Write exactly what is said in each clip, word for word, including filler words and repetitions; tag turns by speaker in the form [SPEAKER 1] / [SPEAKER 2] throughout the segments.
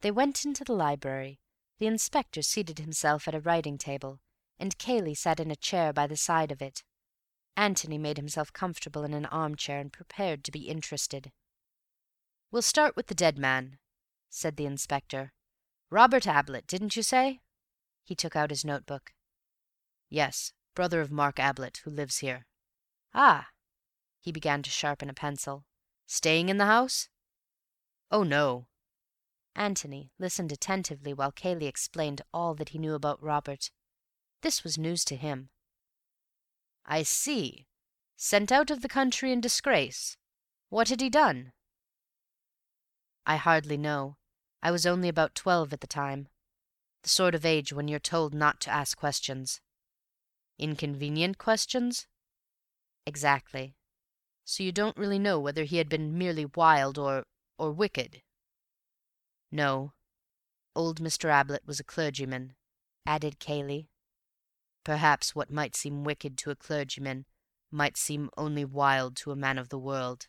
[SPEAKER 1] They went into the library. The inspector seated himself at a writing-table, and Cayley sat in a chair by the side of it. Antony made himself comfortable in an arm-chair and prepared to be interested. "We'll start with the dead man," said the inspector. "Robert Ablett, didn't you say?" He took out his notebook. "Yes, brother of Mark Ablett, who lives here." "Ah!" He began to sharpen a pencil. "Staying in the house?" "Oh, no." Antony listened attentively while Cayley explained all that he knew about Robert. This was news to him. "I see. Sent out of the country in disgrace. What had he done?" "I hardly know. I was only about twelve at the time. The sort of age when you're told not to ask questions." "Inconvenient questions?" "Exactly. So you don't really know whether he had been merely wild or... or wicked?" "No. Old Mister Ablett was a clergyman," added Cayley. "Perhaps what might seem wicked to a clergyman might seem only wild to a man of the world."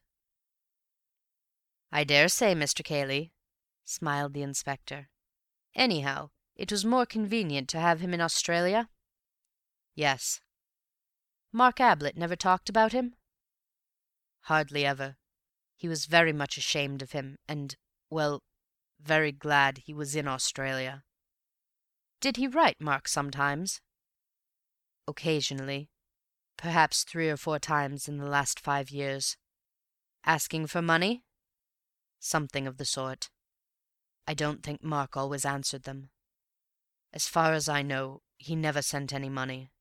[SPEAKER 1] "I dare say, Mister Cayley," smiled the inspector. "Anyhow, it was more convenient to have him in Australia?" "Yes." "Mark Ablett never talked about him?" "Hardly ever. He was very much ashamed of him, and, well, very glad he was in Australia." "Did he write Mark sometimes?" "Occasionally. Perhaps three or four times in the last five years." "Asking for money?" "Something of the sort. I don't think Mark always answered them. As far as I know, he never sent any money."